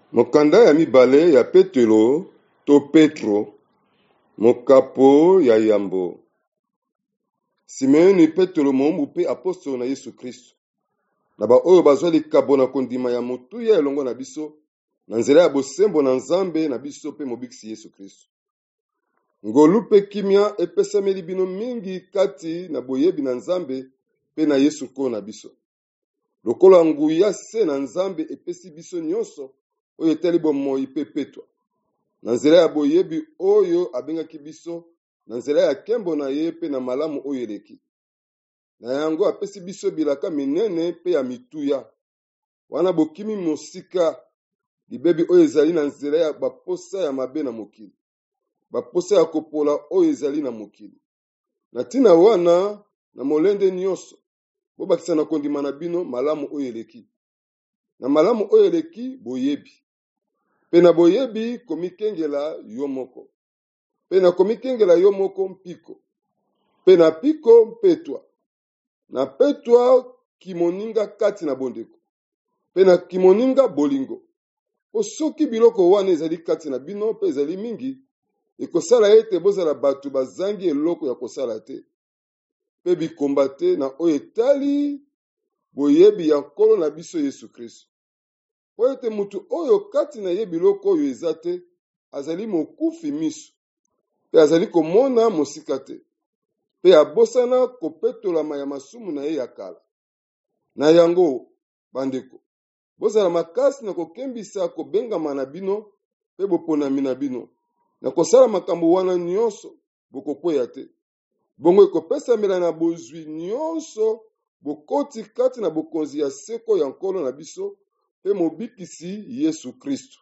Mokanda ya mibale ya Petelo to Petro, mokapo ya yambo. Simeoni Petelo mombu pe apostolo na Yesu Kristo. Na ba oyo bazwa likabo na kondima ya motuya elongo na biso, na nzela ya bosembo na Nzambe na biso pe mobikisi Yesu Kristo. Ngolu pe kimia epesameli bino mingi kati na boyebi na Nzambe pe na Yesu ko na biso. Lokola nguya se na Nzambe epesi biso nyonso oyo etali bomoi pe petwa. Na nzela ya boyebi oyo abengaki biso, na nzela ya kembo na ye pe na malamu oyo eleki. Na yango apesi biso bilaka minene pe ya mituya. Wana bokimi mosika libebi oyo ezali na nzela ya baposa ya mabe na mokili. Baposa ya kopola oyo ezali na mokili. Na tina wana na molende nyonso, bobakisa na kondima na bino malamu oyo eleki. Na malamu oyo eleki boyebi. Pe na boyebi komikengela yo moko. Pe na komikengela yo moko mpiko. Pe na piko mpetwa. Na petwa kimoninga kati na bondeko. Pe na kimoninga bolingo. Po soki biloko wana ezali kati na bino pe ezali mingi, ekosala ete bozala batu bazangi eloko ya kosala te. Pe bikomba te na oyo etali boyebi ya nkolo na biso Yesu Kristo. Po ete mutu oyo kati na ye biloko oyo eza te, azali mokufi miso. Pe azali komona mosika te. Pe abosana kopetolama ya masumu na ye ya kala. Na yango, bandeko, bozala makasi na kokembisa kobengama na bino pe boponami na bino. Na kosala makambo wana nyonso bokokwea te. Bongo ekopesamela na bozwi nyonso bokoti kati na bokonzi ya seko ya nkolo na biso pe mobikisi Yesu Kristo.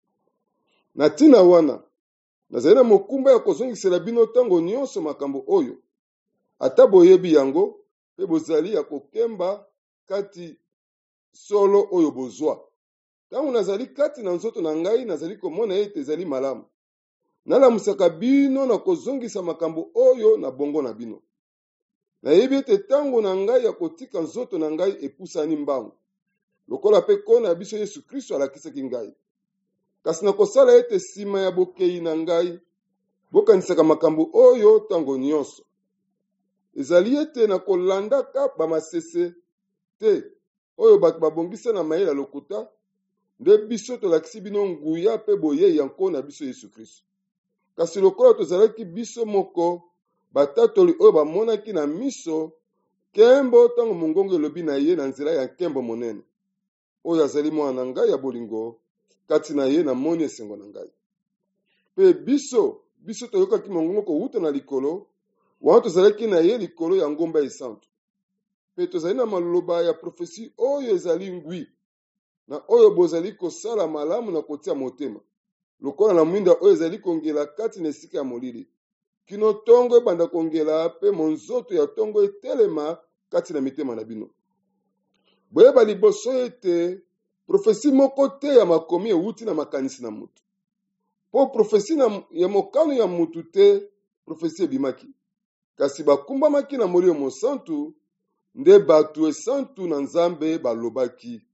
Na tina wana, nazali na mokumba ya kozongisela bino tango nyonso makambo oyo. Ata boyebi yango pe bozali ya kokemba kati solo oyo bozwa. Tango nazali kati na nzoto na ngai nazali komona ete ezali malamu. Nalamusaka bino na kozongisa makambo oyo na bongo na bino. Nayebi ete tango na ngai ya kotika nzoto na ngai epusani mbangu. Lokola pe kona ya biso Yesu Kristo alakisaki ngai. Kasi na kosala ete sima ya bokei na ngai, bokanisaka makambo oyo tango nyonso. Ezali ete na kolandaka bamasese te, oyo bato babongisa na mayela lokuta, nde biso tolakisi bino nguya pe boye ya nkolo na biso Yesu Kristo. Kasi lokola tozalaki biso moko, batatoli oyo bamonaki na miso, kembo tango mongongo elobi na ye na nzela ya nkembo monene. Oyo azali mwana na ngai ya bolingo, kati na ye na moni esengo na ngai. Pe biso toyokaki mongongo kowuta na likolo, wana tozalaki na ye likolo ya ngomba esantu. Pe tozali na maloba ya profesi oyo ezali ngwi, na oyo bozali kosala malamu na kotia motema. Lokola na mwinda oyo ezali kongela kati na esika ya molili. Kino tongo ebanda kongela pe monzoto ya tongo etelema kati na mitema na bino. Boyeba liboso ete profesi moko te ya makomi ewuti na makanisi na mutu. Po profesi ya mokano ya mutu te, profesi ebimaki. Kasi bakumbamaki na molimo mosantu, nde batu esantu na Nzambe balobaki.